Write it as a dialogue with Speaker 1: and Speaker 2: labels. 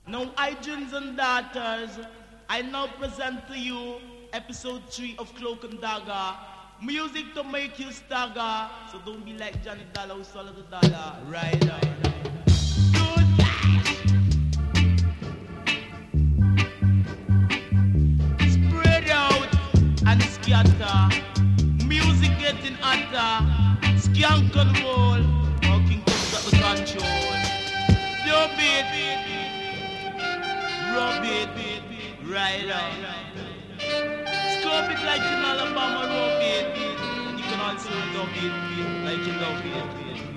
Speaker 1: Now, Idrins and daughters, I now present to you episode 3 of Cloak and Dagger. Music to make you stagger. So don't be like Johnny Dollar who swallowed the dollar. Right on. Spread out and scatter. Music getting hotter. Skank and roll. Walking comes at the control. Dub it. Rub it. Right on. Scope it like in Alabama, rub it. And you can also dub it like you love it.